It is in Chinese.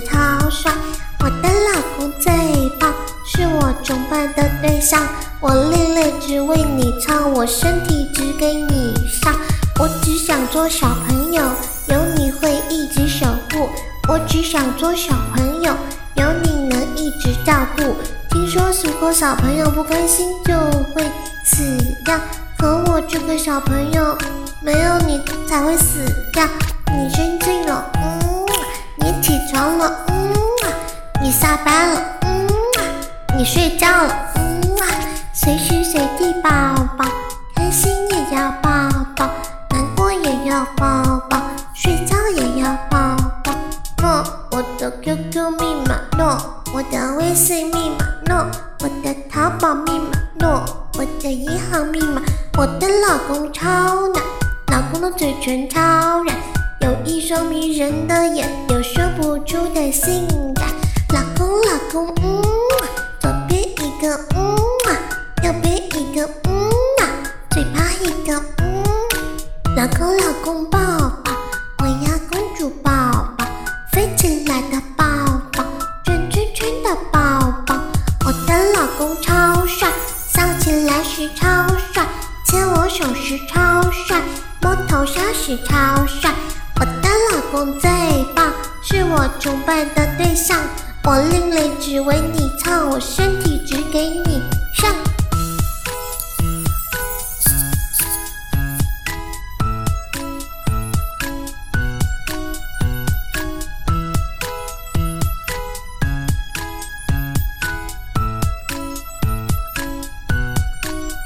超帅，我的老公最棒，是我崇拜的对象。我另类只为你唱，我身体只给你上。我只想做小朋友，有你会一直守护。我只想做小朋友，有你能一直照顾。听说如果小朋友不开心就会死掉，可我这个小朋友没有你才会死掉。你生气了，你起床了，你下班了，你睡觉了，随时随地抱抱，开心也要抱抱，难过也要抱抱，睡觉也要抱抱。诺，我的 QQ 密码诺，我的微信密码诺，我的淘宝密码诺，我的银行密码。我的老公超暖，老公的嘴唇超软，有一双迷人的眼，有说不出的性感。老公，左边一个右边一个嘴巴一个老公抱抱，我要公主抱抱，飞起来的抱抱，转圈圈的抱抱。我的老公超帅，笑起来时超帅，牵我手时超帅，摸头杀时超帅。我的老公最棒，是我崇拜的对象。我另类只为你唱，我身体只给你